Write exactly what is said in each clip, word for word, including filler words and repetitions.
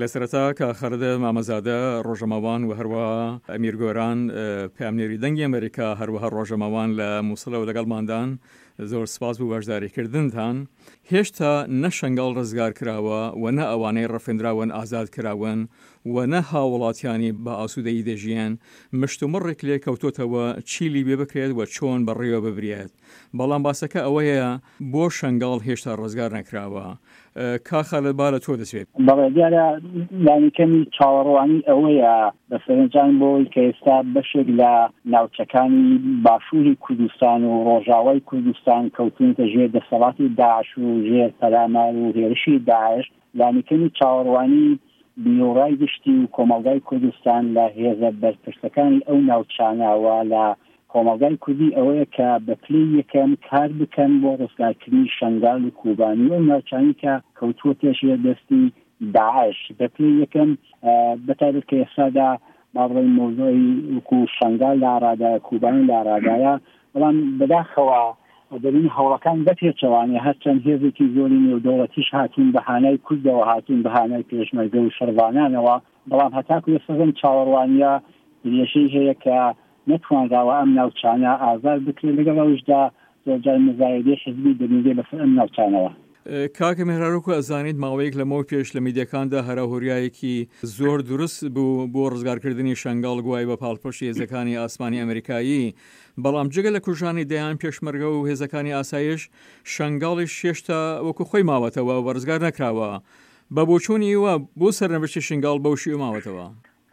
لە سەرەتا کە خەردە مامەزادە ڕۆژەماوان و هەروە ئەمیر گۆران پامنێری دەنگی ئەمریکا هەروەها ڕۆژەماوان لە مووسڵەوە لەگەڵماندان زۆر سپاس بوو بەشداریکردنتان. هێشتا نە شەنگاڵ ڕزگار کراوە و نە ئەوانەی ڕەفێنراون ئازاد کراون و نە هاوڵاتیانی بە ئاسوودەی دەژیان مشتومڕێک لێ کەوتۆتەوە چیلی بێ بکرێت و چۆن بەڕێوە ببرێت. بەڵام باسەکە ئەوەیە بۆ شەنگاڵ هێشتا ڕزگار نەکراوە. کاخە لە با لە تۆ دەسوێت. بەڵێ دیارە دانیکەمی چاوەڕوانی ئەوەیە بە سەرنجام بۆی کە ئێستا بەشێک لە ناوچەکانی باشووری کوردستان و ڕۆژاوای کوردستان کەوتونتە ژێر دەسەڵاتی داعش و ژێر پەلامار و هێرشی داعش. دانیکەمی چاوەڕوانی بیرۆڕای گشتی و کۆمەڵگای کوردستان لە هێزە بەرپرسەکانی ئەو ناوچاناوە لە کۆمەڵگای کوردی ئەوەیە کە بە پلەی یەکەم کار بکەن بۆ ڕزگارکردنی شەنگاڵ و کوبانی و ناوچانی کە کەوتووە پێشێ دەستی داعش. بە پلەی یەکەم بەتایبەت کە ئێستادا باڕێی مۆزۆی وەکو شەنگاڵ لە ئارادایە کوبانی لە ئارادایە، بەڵام بەداخەوە دەبین هەوڵەکان بەپێچەوانێ هەرچەند هێزێکی زۆری نێودەوڵەتیش هاتوون بەهانای کوردەوە هاتوون بەهانای پێشمەرگە و شەروانانەوە، بەڵام هەتاکو ئێستاەن چاوەڕوانیە درێژەی هەیە کە نەتوانراوە ئەم ناوچانە ئازاد بکرێت لەگەڵ ئەوشدا زۆرجار مزایدەی حزبی دەبێت بەسەر ئەم ناوچانەوە. کاکە مێهراڕۆکو ئەزانیت ماوەیەک لەمەوە پێش لە میدیەکاندا هەراهۆریایەکی زۆر دروست بوو بۆ ڕزگارکردنی شەنگاڵ گوای بە پاڵپۆشتی هێزەکانی ئاسمانی ئەمریکایی، بەڵام جگە لە کوژانی دەیان پێشمەرگە و هێزەکانی ئاسایش شەنگاڵیش هێشتا وەکو خۆی ماوەتەوە و ڕزگار نەکراوە. بە بۆچوونی وە بۆ سەرنوشتی شەنگاڵ بەوشی ماوەتەوە؟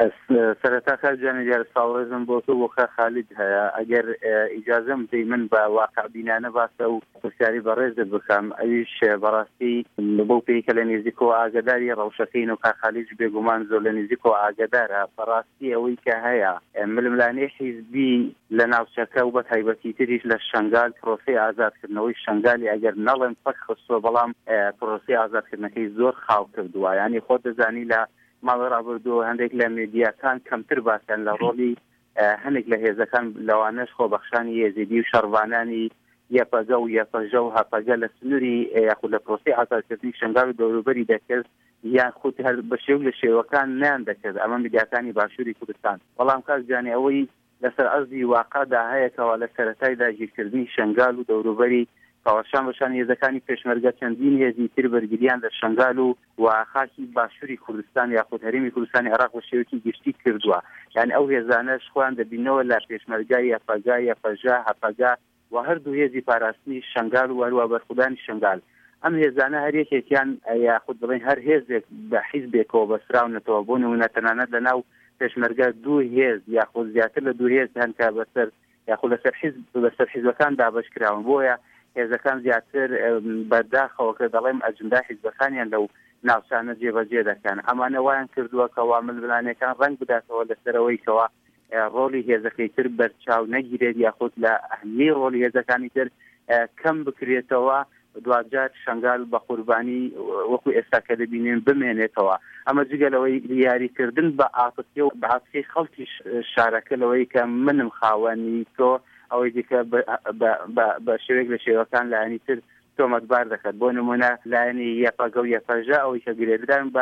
سەرەتا کارجانی دیار ساڵێزم بۆ تۆ وەخە خالید هەیە. ئەگەر ئیجازەم دەی من بە واقعبینانە باسە و پرسیاری بەڕێزت بکەم، ئەویش بەڕاستی بۆ پێیکە لە نێزیکەوە ئاگداری ڕەوشەکەین و کاخالیج بێگومان زۆر لە نێزیکەوە ئاگدارە. بەڕاستی ئەوەی کە هەیە ململانەی حیزبی لە ناوچەکە و بە تایبەتی تریش لە شەنگال پرۆسی ئازادکردنەوەی شەنگالی ئەگەر نەڵێن پەک خستووە، بەڵام پرۆسی ئازادکردنەکەی زۆر خاو کردووە. یعنی خۆت دەزانی لە ماڵی ڕابردووە هەندێک لە میدیاکان کەمتر باسییان لە ڕۆڵی هەندێک لە هێزەکان لەوانەش خۆبەخشانی یێزیدی و شەڕوانانی یەپەگە و یەپەژە و هەپەگە لە سنووری یاخود لە پرۆسی ئازادکردنی شەنگاڵ و دەوروبەری دەکرد یان خۆت هەر بە شێو لە شێوەکان نیان دەکرد. ئەمە میدیاکانی باشووری کوردستان. بەڵام کاکجانی ئەوەی لەسەر ئەرزی واقعدا هەیەکەوە لە سەرەتای داگیرکردنی شەنگاڵ و دەوروبەری پاوەشان بەشان هێزەکانی پێشمەرگە چەندین هێزی تر بەرگریان لە شەنگاڵ و و خاکی باشووری کوردستان یاخود هەرێمی کوردستانی عێراق بە شێوەیەکی گشتی کردووە. یعنی ئەو هێزانەش خۆیان دەبینەوە لە پێشمەرگای یەپەگا یەپەژە هەپەگا و هەردوو هێزی پاراستنی شەنگاڵ و هەروە بەرخودانی شەنگاڵ. ئەم هێزانە هەر یەکێکیان یاخود بڵێن هەر هێزێک بە حیزبێکەوە بەسراونەتەوە بۆ نمونە تەنانەت لەناو پێشمەرگە دوو هێز یاخود زیاتر لە دوو هێز هەن کە بەسەر یاخود لەسەر حیزب بەسەر حیزبەکان دابەشکراون. بۆیە هێزەکان زیاتر بەداخەوە کە دەڵێم ئەجندا حیزبەکانیان لەو ناوچانە جێبەجێ دەکەن. ئەمانە وایان کردووە کەوا ململانەکان ڕەنگ بداتەوە لەسەرەوەی کەوا ڕۆڵی هێزەکەی تر بەرچاو نەگیرێت یاخود لە ئەهمیەی ڕۆڵی هێزەکانی تر کەم بکرێتەوە، دوجار شەنگاڵ بە قوربانی وەکو ئێستا کە دەبینێن بمێنێتەوە. ئەمە جگەلەوەی یاریکردن بە ئافرەتی و بەعافی خەڵکی شارەکە لەوەی کە منم خاوەنی تۆ ئەوەی دیکە بە شێوەیەک لە شێوەکان لایەنی تر تۆمەتبار دەکات. بۆ نمونە لایەنی یەپەگە و یەپەژە ئەوەی کە گرێدران بە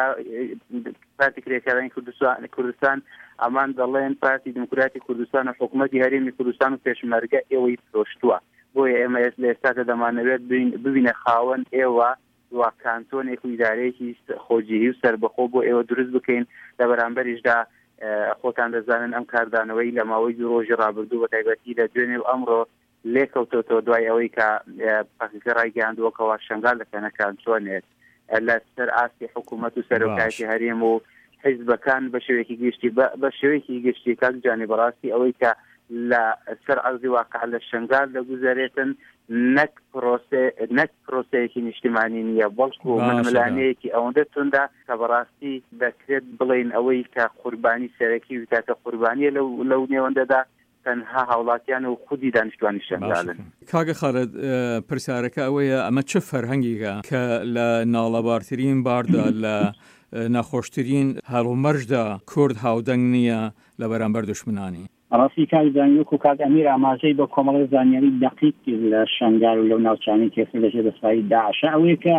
پارتی کرێکارانی کوردستان ئەمان دەڵێن پارتی دموکراتی کوردستان و حکوومەتی هەرێمی کوردستان و پێشمەرگە ئێوەی فرۆشتووە. بۆیە ئێمە لە ئێستاکە دەمانەوێت ببینە خاوەن ئێوە وا کانتۆنێک و ئیدارەیەکی خۆجیهی و سەربەخۆ بۆ ئێوە دروست بکەین لە بەرامبەریشدا خۆتان دەزانن ئەم کاردانەوەی لە ماوەی دوو ڕۆژی ڕابردوو بە تایبەتی لە دوێنێ و ئەمڕۆ لێکەوتۆتەوە دوای ئەوەی کە پاکەکە ڕایگەیاندووەکەوە شەنگاڵ دەکەنەکان چۆنێت لە سەر ئاستی حکوومەت و سەرۆکایەتی هەرێم و حیزبەکان بە شێوەیەکی گشتی بە شێوەیەکی گشتی کاکجانی بەڕاستی ئەوەی کە لە سەر ئەرزی واقع لە شەنگاڵ دەگوزارێتن نەک نەک پرۆسەیەکی نیشتیمانی نییە، بەڵکو ململانەیەکی ئەوەندە توندا کە بەڕاستی دەکرێت بڵێن ئەوەی کە قوربانی سەرەکی وتاتە قوربانیە لەو نێوەندەدا تەنها هاوڵاتیان و خودی دانیشتوانی شەنگاڵن. کاگە خالد پرسیارەکە ئەوەیە ئەمە چه فەرهەنگێکە کە لە ناڵەبارترین باردا لە ناخۆشترین هەڵومەرجدا کورد هاودەنگ نییە لە بەرامبەر دوشمنانی؟ ڕاستی کاری زانیوەک و کاک ئەمیر ئاماژەی بە کۆمەڵی زانیاری دقیق لە شەنگاڵ و لەو ناوچانی کێسە لەژێر دەسایی داعشە ئەوەیە کە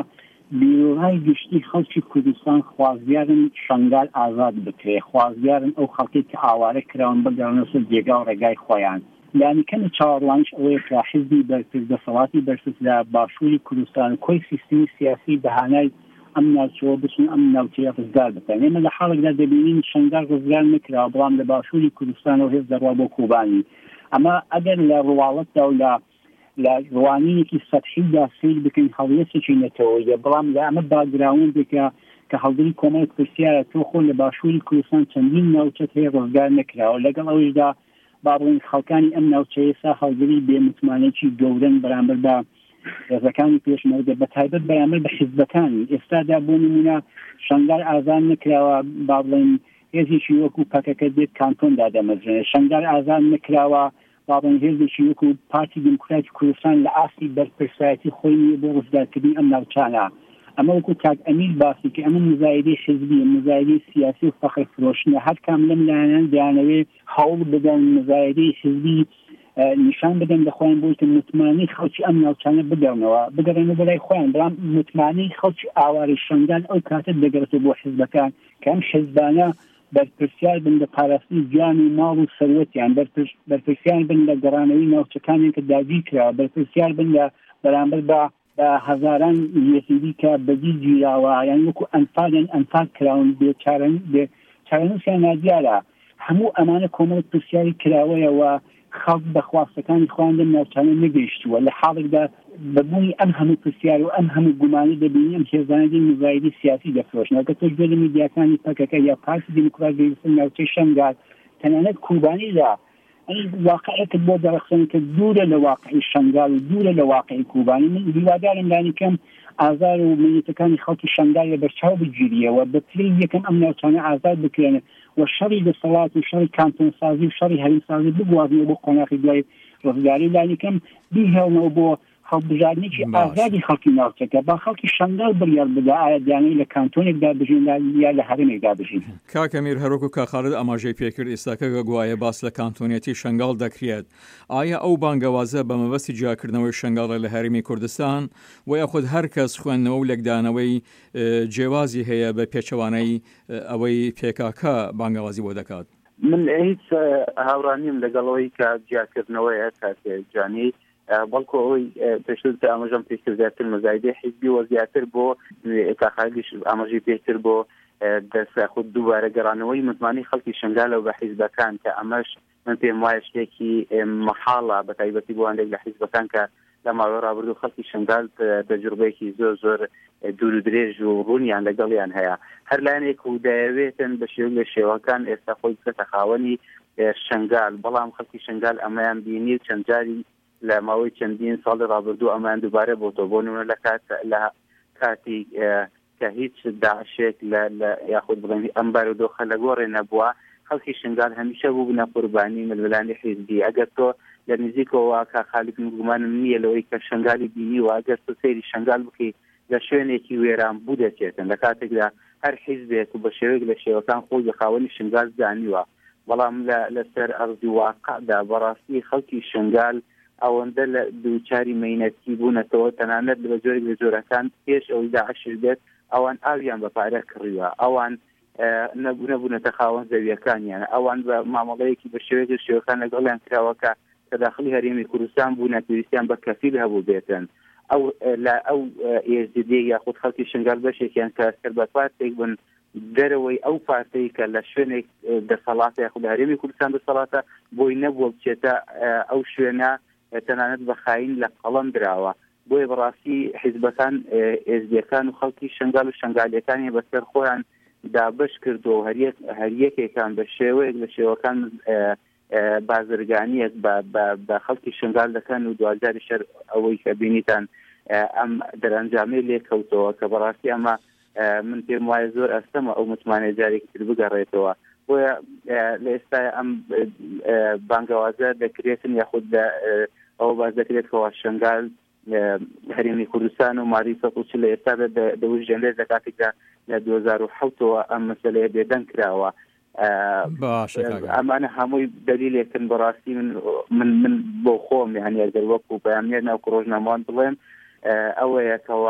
بیرۆهای گشتی خەڵکی کوردستان خوازیارن شنگال ئازاد بکرێ، خوازیارن ئەو خەڵکی کە ئاوارە کراون بگەڕنەوە سەر جێگا و ڕێگای خۆیان. لانیکەمە چاوەڕوانیش ئەوەیە کە حیزبی بەرپرس دەسەڵاتی بەرپرس لە باشووری کوردستان کۆی سیستمی سیاسی بەهانای ئەم ناوچەوە بچون ئەم ناوچەیە ڕزگار بکەن. ئێمە لە حاڵێکدا دەبینین شنگال ڕزگار نەکراوە، بەڵام لە باشووری کوردستان و هێز دەڕوا بۆ کوبانی. ئەمە ئەگەر لە ڕواڵەتدا و لە لە ڕوانینێکی سەدحیدا سیر بکەین هەڵوێستێکی نەتەوەیە، بەڵام لە ئەمە باگراوندێکە کە هەڵگری کۆمەڵێک پرسیارە تۆ خۆ لە باشووری کوردستان چەندین ناوچەت هەیە ڕزگار نەکراوە، لەگەڵ ئەوەشدا باڵین خەڵکانی ئەم ناوچەیە سا هەڵگری بێمتمانێکی گەورن بەرامبەر بە ڕێزەکانی پێشمەرگە بە تایبەت بەرامبەر بە حیزبەکانی. ئێستادا بۆ نمونە شنگال ئازاد نەکراوە، با بڵێن هێزێکی وەکو پەکەکە دێت کانتۆندا دەمەزرێت، شنگال ئازاد نەکراوە بابن هێزێکی وەکو پارتی دموکراتی کوردستان لە ئاستی بەرپرسایەتی خۆی نیە بۆ ڕزگارکردنی ئەم ناوچانە. ئەمە وەکو کاک ئەمیر باسی کە ئەمە مزایدەی حیزبی مزایدەی سیاسی و فەخر فرۆشتنە، هەر کام لەم لایەنان دەیانەوێت هەوڵ بدەن مزایدەی حیزبی نیشان بدەن لە خۆیان بۆی کە متمانی خەڵکی ئەم ناوچانە بدەونەوە بگەڕێنەوە بۆ لای خۆیان، بەڵام متمانی خەڵکی ئاواری شنگال ئەو کاتە دەگەڕێتەوە بۆ حیزبەکان کە ئەم حیزبانە بەرپرسیار بن لە پاراستنی گیان و ماڵ و سەروەتیان، بەرپرسیار بن لە گەڕانەوەی ناوچەکانێک کە داگیر کرا، بەرپرسیار بن لە بەرامبەر بە هەزاران یەسیدی کە بەدی گیراوە، یان وەکو ئەنفالیان ئەنفال کراون بێچارەنووسیان نادیارە. هەموو ئەمانە کۆمەڵ پرسیاری کراوەیەوە خەڵک بەخواستەکانی خۆیان لەم ناوچانە نەگەیشتووە. لە حاڵێکدا بەبوونی ئەم هەموو پرسیار و ئەم هەموو گومانی دەبینی ئەم هێزانەی مزایدی سیاسی دەفرۆشنەوە کە تۆ گوێ لە میدیاکانی پەکەکە یا پارتی دیموکراتی گەیشتن ناوچەی شنگال تەنانەت کوبانیدا ئەی واقعەکە بۆ دەرەخسن کە دوورە لە واقعی شنگال و دوورە لە واقعی کوبانی. من هیوادارم لانیکەم ئازار و ملیتەکانی خەڵکی شنگال لە بەرچاو بگیریەوە بە پلەی یەکەم ئەم ناوچانە ئازاد بکرێنێت و شەڕی دەسەڵات و شەڕی کانتۆنسازی و شەڕی هەرێمسازی بگوازنەوە بۆ قۆناغی دوای ڕزگاری. لانیکەم بیهێڵنەوە بۆ هەڵبژاردنێکی ئازادی خەڵکی ناوچەکە با خەڵکی شنگال بڕیار بدە ئایا دەیانەوێت لە کانتۆنێکدا بژین یا لە هەرێمێکدا بژین. کاک ئەمیر هەروەکو کاک خالد ئاماژەی پێکرد ئێستاکە گوایە باس لە کانتۆنیەتی شنگال دەکرێت. ئایا ئەو بانگەوازە بە مەبەستی جیاکردنەوەی شنگاڵە لە هەرێمی کوردستان و یاخود هەر کەس خوێندنەوە و لەگدانەوەی جێوازی هەیە بە پێچەوانەی ئەوەی پێکاکە بانگەوازی بۆ دەکات؟ من هیچ هاوڕانیم لەگەڵەوەی کە جیاکردنەوەیە کاتێ جانی بەڵکو ئەوەی پێشتر ئاماژەم پێکرد زیاتر مزایدەی حیزبی و زیاتر بۆ ئێتاخالیش ئاماژەی پێکرد بۆ دەست خود دووبارە گەڕانەوەی متمانی خەڵکی شنگالە و بە حیزبەکان کە ئەمەش من پێم وایە شتێکی مەحاڵە بە تایبەتی بۆ هەندێک لە حیزبەکان کە لە ماوەی ڕابردوو خەڵکی شنگال تەجروبەیەکی زۆر زۆر دوور و درێژ و ڕوونیان لەگەڵیان هەیە. هەر لایەنێک و دەیەوێتن بە شێوە لە شێوەکان ئێستا خۆی بکەتە خاوەنی شنگال، بەڵام خەڵکی شنگال ئەمەیان بینی چەند جاری لە ماوەی چەندین ساڵی ڕابردوو ئەمان دووبارە بۆتۆ بۆ نمونە لە کات لە کاتی کە هیچ داعشێک لە یاخود بڵێن ئەم بارودۆخە لە گۆڕێ نەبووە، خەڵکی شنگال هەمیشە بوو بنە قوربانی ململانی حیزبی. ئەگەر تۆ لە نزیکەوە کا خالیک گومانم نییە لەوەی کە شنگالی بینی و ئەگەر تۆ سەیری شنگال بکەی لە شوێنێکی وێران بوو دەچێتن لە کاتێکدا هەر حیزبێک و بە شێوەیەک لە شێوەکان خۆی بە خاوەنی شنگال زانیوە، بەڵام لەسەر ئەرضی واقعدا بەڕاستی خەڵکی شنگال ئەوەندە لە دووچاری مەینەتی بوونەتەوە تەنانەت لە جۆرێک لە جۆرەکان پێش ئەوەی داعشش بێت ئەوان ئاویان بە پارە کڕیوە، ئەوان نەبوونەتە خاوەن زەویەکانیان، ئەوان بە مامەڵەیەکی بە شێوەیەکی شێوەکان لەگەڵیان کراوەکە کە داخلی هەرێمی کوردستان بوونە پێویستیان بە کەفیل هەبوو بێتن. ئەو لە ئەو ئێزیدی یاخود خەڵکی شنگال بەشێکیان کە سەربەت پارتێک بن دەرەوەی ئەو پارتەی کە لە شوێنێک دەسەڵاتە یاخود هەرێمی کوردستان دەسەڵاتە بۆی نەبووە بچێتە ئەو شوێنە تەنانەت بە خاین لە قەڵەم درراوە. بۆیە بەڕاستی حیزبەکان ئێزدیەکان و خەڵکی شنگال و شنگالیەکانی بەسەر خۆیان دابش کردو هەریەکێکان بە شێوەیەک لە شێوەکان بازرگانیەک بە خەڵکی شنگال دەکەن و دوجاری شەر ئەوەی کە بینیتان ئەم دەرەنجامەی لێکەوتەوە کە بەڕاستی ئەمە من پێم وایە زۆر ئەستەمە ئەو متمانە جارێکی تر بگەڕێتەوە. بۆیە لە ئێستا ئەم بانگەوازە دەکرێتن یاخود ئەو باز دەکرێتەوە شنگال هەرێمی کوردستان و ماری سەد لە ئێستا دەوژێنرێت لە کاتێکدا لە دوو هەزار و حەوتەوە ئەم مەسەلەیە بێدەنگ کراوە. ئەمانە هەمووی دلیلێکن بەڕاستی من من بۆ خۆم یعنی ئەگەر وەکو بەیانێر ناو ڕۆژنامەوان بڵێم ئەوەیەکەوە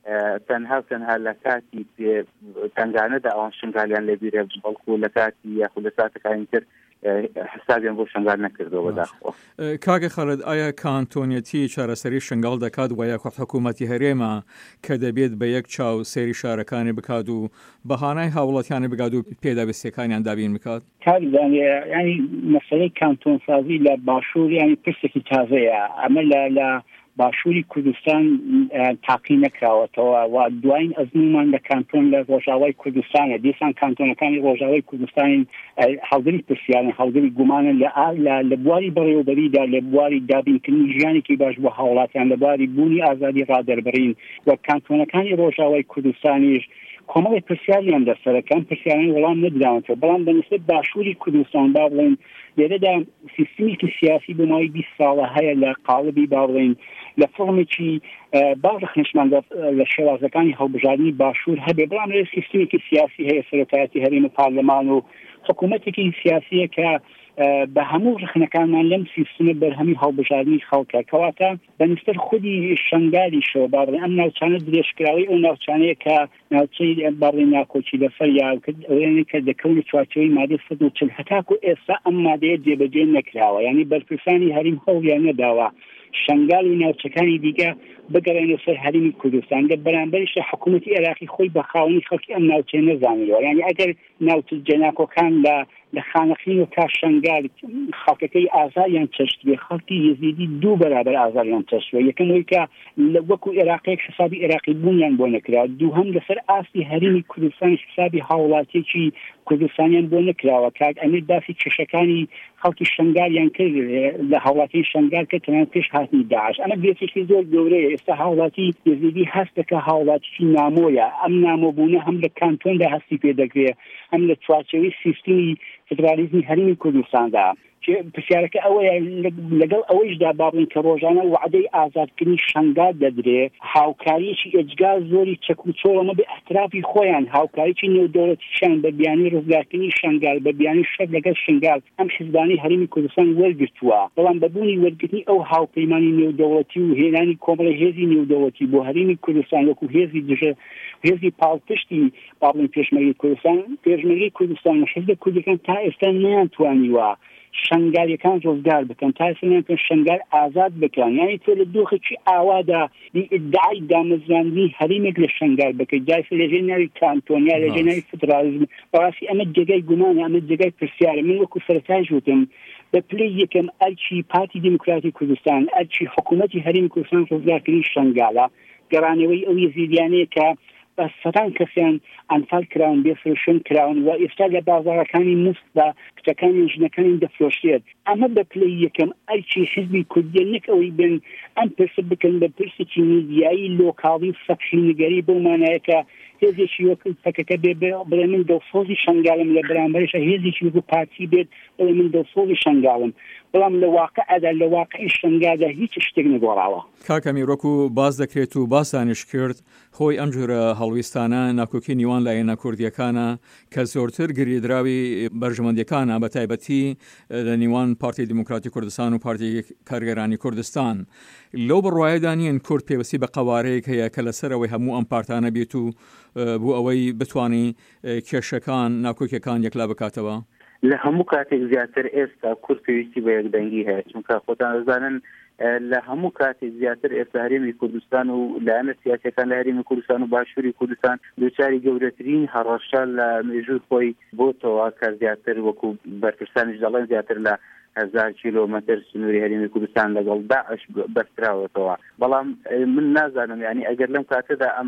تەنها تەنها لە کاتی تنگانەدا ئەوان شنگالیان لەبیرە بەڵکو لە کاتی یاخود لە ساتەکانی تر حسابیان بۆ شنگال نەکردەوە بەداخەوە. کاگە خەڵەت ئایا کانتۆنیەتی چارەسەری شنگال دەکات و یاخود حکوومەتی هەرێمە کە دەبێت بە یەک چاو سێری شارەکانی بکات و بەهانای هاوڵاتیانی بگات و پێداویستیەکانیان دابین بکات؟ کاردان ینی مەسەلەی کانتۆنسازی لە باشوور ینی پرسێکی تازەیە. ئەمە لە باشووری کوردستان تاقی نەکراوەتەوە و دوایین ئەزمومان لە کانتۆن لە ڕۆژاوای کوردستانە. دیسان کانتۆنەکانی ڕۆژاوای کوردستانی هەڵگری پرسیارن هەڵگری گومانن لە بواری بەڕێوەبەریدا لە بواری دابینکردنی ژیانێکی باش بۆ هاوڵاتیان لە بواری بوونی ئازادی ڕادەربڕین و کانتۆنەکانی ڕۆژاوای کوردستانیش کۆمەڵی پرسیاریان لەسەرەکان پرسیارانی وەڵام نەدراوەتەوە. بەڵام بەنسبەت باشووری کوردستان با بڵێن لێرەدا سیستمێکی سیاسی بۆ ماوەی بیست ساڵە هەیە لە قاڵبی با بڵێن لە فڕمێکی باڕخنشمان لە شێوازەکانی هەڵبژاردننی باشوور هەبێ. بەڵام لە سیستمێکی سیاسی هەیە سەرۆکایەتی هەرێمی پارلەمان و حکوومەتێکی سیاسیە کە بە هەموو ڕخنەکانمان لەم سیستمە بەرهەمی هەڵبژاردننی خەڵکە کەواتە بەنسبەت خودی شنگالیشەوە با بڵێن ئەم ناوچانە درێژکراوی ئەو ناوچانەیە کە ناوچەی با بڵێن ناکۆچی لەسەر یاکرد ئەوێنێ کە دەکەون چوارچەوەی مادەی سەد و چل هەتاکو ئێستا ئەم مادەیە جێبەجێ نەکراوە. ینی بەرپرسانی هەریم هەوڵیان نەداوە شنگال و ناوچەکانی دیگە بگەڕێنە سەر هەرمی کوردستان. لە بەرامبەریش حکوومەتی عێراقی خۆی بە خاوەنی خەڵکی ئەم ناوچەیە نەزانیوە. ینی ئەگەر ناوچە جەناکۆکان لە لە خانەخین و تا شنگال خەڵکەکەی ئازاریان چەشت بێ خەڵکی یزیدی دوو بەرابەر ئازاریان چەشتوە. یەکەم وەی کە وەکو عێراقیەک حسابی عێراقی بوونیان بۆ نەکرا، دووهەم لەسەر ئاستی هەرمی کوردستان حسابی هاوڵاتیەکی کوردستانیان بۆ نەکراوە. کاک ئەمیر باسی کێشەکانی خەڵکی شنگالیان کرد لە هاوڵاتی شنگال کە تەنان پێش هاتنی داعش. ئەمە بێتێکی زۆر گەورەیە. ئێستا هاوڵاتی یزیدی هەست دەکە هاوڵاتیی نامۆیە. ئەم نامۆبوونە هەم لە کانتۆندا هەستی پێ دەکرێت هەم لە چوارچەوەی سیستمی فدرالیزمی هەرمی کوردستاندا. پرسیارەکە ئەوەیە لەگەڵ ئەوەیشدا بابڵین کە ڕۆژانە وعدەی ئازادکردنی شنگال دەدرێ هاوکاریەکی ئەجگار زۆری چەک و چۆڵەمە بە ئەحترافی خۆیان هاوکاریی نێودەوڵەتیشان بە بیانی ڕزگارکردنی شنگال بە بیانی شەر لەگەڵ شنگال ئەم حیزبانی هەرمی کوردستان وەرگرتووە. بەڵام بەبوونی وەرگرتنی ئەو هاوپەیمانی نێودەوڵەتی و هێنانی کۆمەڵی هێزی نێودەوڵەتی بۆ هەرمی کوردستان وەکو هێزی دژە هێزی پاڵپشتی بابڵین پێشمەرگەی کوردستان پێشمەرگەی کوردستان و حیزب کوردەکان تا ئێستا نەیانتوانیوە شنگالیەکان ڕزگار بکەن تا ئێستا شنگال ئازاد بکەن. یعنی تۆ لە دۆخێکی ئاوادا ئیدعای دامەزراندنی هەرێمێک لە شنگال بکەیت جای لەژێر ناوی کانتۆنیا لەژێر ناوی فدرالیزم. بەڕاستی ئەمە جێگای گومانە، ئەمە جێگای پرسیارە. من وەکو سەرەتاش وتم بە پلەی یەکەم ئەرچی پارتی دیموکراتی کوردستان ئەرچی حکوومەتی هەرێمی کوردستان ڕزگارکردنی شنگالە گەڕانەوەی ئەو یزیدیانەیە کە بە سەدان کەسیان ئەنفال کراون بێفرۆشن کراون و ئێستا لە بازاڕەکانی مفت بە کچەکانی ژنەکانی دەفرۆشێت. ئەمە بە پلەی یەکەم ئەرچی حیزبی کوردیە نەک ئەوەی بن ئەم پرسە بکەن بە پرسێکی میدیایی لۆکاڵی سەفحی نگەری بەو مانایەکە هێزێکی وەکو فەکەکە بێ بڵێ من دڵسۆزی شنگالم لە بەرامبەرش هێزێکی وەکو پارتی بێت بڵێ من دڵسۆزی شنگالم. بەڵام لە واقعەدا لە واقعی شنگادا هیچ شتێک نەگۆڕاوە. کاک ئەمیرۆکو باز دەکرێت و باسانش کرد خۆی ئەم جۆرە هەڵویستانە ناکۆکی نیوان لایەنە کوردیەکانە کە زۆرتر گریدراوی بەرژەوەندیەکانە بە تایبەتی لە نیوان پارتی دیموکراتی کوردستان و پارتی کارگەرانی کوردستان. لەو بڕوایەدا نیەن کورد پێوەستی بە قەوارەیەک هەیە کە لەسەرەوەی هەموو ئەم پارتانە بێت و بۆ ئەوەی بتوانی کێشەکان ناکۆکیەکان یەکلا بکاتەوە. لە هەموو کاتێک زیاتر ئێستا کورد پێویستی بە یەکدەنگی هەیە، چونکە خۆتان دەزانن لە هەموو کاتێک زیاتر ئێستا هەرێمی کوردستان و لایەنە سیاسیەکان لە هەرێمی کوردستان و باشووری کوردستان دووچاری گەورەترین هەڕەشە لە مێژووی خۆی بۆتەوە کە زیاتر وەکو بەرپرسانیش دەڵێن زیاتر لە هزار کیلۆمەتر سنووری هەرێمی کوردستان لەگەڵ داعش بەرکراوەتەوە. بەڵام من نازانم ینی ئەگەر لەم کاتەدا ئەم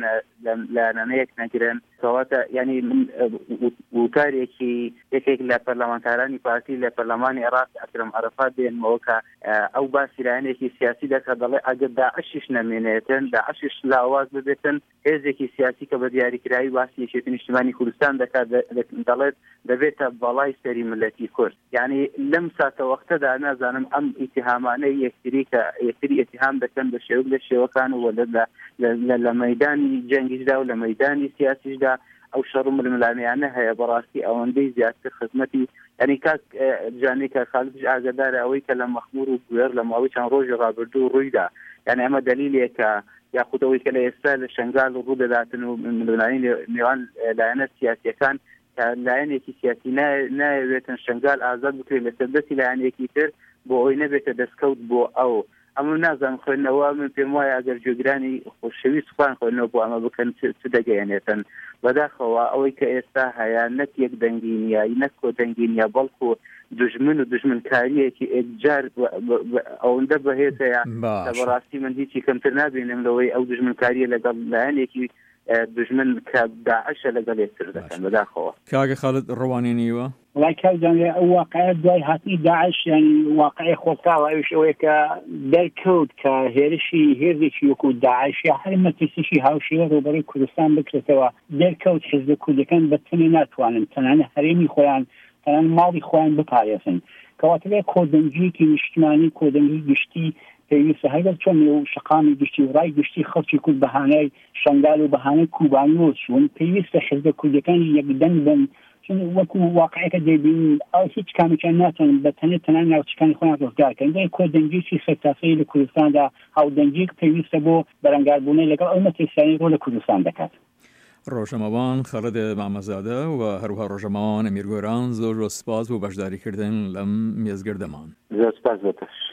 لایەنانەیەک نەگرن کەواتە ینی من وتارێکی یەکێک لە پەرلەمانتارانی پارتی لە پەرلەمانی عێراق ئەکرەم عەرەفات دێنمەوە کە ئەو باسی لایەنێکی سیاسی دەکات دەڵێ ئەگەر داعشیش نەمێنێتن داعشیش لاواز ببێتن هێزێکی سیاسی کە بە دیاریکراوی باسی یەکێتی نیشتیمانی کوردستان دەکات دەڵێت دەبێتە بەڵای سەری ملەتی کورد. یعنی لەم ساتە وەختەدا نازانم ئەم ئیتیهامانەی یەکتری کە یەکتری ئیتیهام دەکەن بە شێوک لە شێوەکان و لە لە مەیدانی جەنگیشدا و لە مەیدانی سیاسیشدا ئەو شەڕ ململانیانە هەیە بەڕاستی ئەوەندەی زیاتر خزمەتی ینی کاک جانێ کە خالدش ئاگادارە ئەوەی کە لە مەخمور و گوێر لە ماوەی چەند ڕۆژی ڕابردوو ڕوویدا یعنی ئەمە دلیلێکە یاخودەوەی کە لە ئێستا لە شنگال ڕوو دەداتن و ململانی نێوان لایەنە سیاسیەکان کە لایەنێکی سیاسی ناوێتن شنگال ئازاد بکرێت لە سەردەتی لایەنێکی تر بۆ ئەوی نەبێتە دەستکەوت بۆ ئەو ئەمە نازانم خوێندنەوە من پێم وایە ئەگەر جێگرانی خۆشەویست خوان خوێندنەوە بۆ ئەمە بکەن چ دەگەیەنێتن بەداخەوە ئەوەی کە ئێستا هەیە نەک یەک دەنگینیە نەک کۆ دەنگینیە بەڵکو دژمن و دژمنکاریەکی ئێجار ئەوەندە بەهێزەیە کە بەڕاستی من هیچی کەمتر نابینم لەوەی ئەو دژمنکاریە لەگەڵ لایەنێکی دژمن کە داعشە لەگەڵ یەکتر دەکەن بەداخەوە. کاگە خالد ڕەوانێنیوە وڵای کاوجان ئەو واقعە دوای هاتنی داعش ینی واقعی خۆتاوە ئەوش ئەوەیە کە دەرکەوت کە هێرشی هێرشی وەکو داعش یا هەر مەترسیشی هاوشێوە ڕێبەرەی کوردستان بکرێتەوە دەرکەوت حیزب کوردەکان بەتەنێ ناتوانن تەنانە هەرێمی خۆیان تەنانە ماڵی خۆیان بپارێزن کەواتە کۆدەنگیەکی نیشتمانی کۆدەنگی گشتی پێویستە هەیە چۆن و شقامی گشتی و ڕای گشتی خەڵکی کورد بەهانەی شنگال و بەهانەی کوبانیۆ چوون پێویستە حیزب کوردەکانی یەکدەنگ بن وەکو واقعەکە دەبین ئەو هیچ کامێکیان ناتوانن بەتەنێت تەنان ناوچەکانی خۆیان ڕزگارکەن دەی کۆدەنگیی سەرتاسەی لە کوردستاندا هاودەنگیەک پێویستە بۆ بەرەنگاربوونەی لەگەڵ ئەو مەترسیانی ڕۆ لە کوردستان دەکات. ڕۆژەمەوان خەڵد مامەزادە و هەروها ڕۆژەمەوان ئەمیرگۆران زۆر زۆر سپاس بۆ بەشداریکردن لەم مێزگردەمان. زۆر سپاس بەتەش.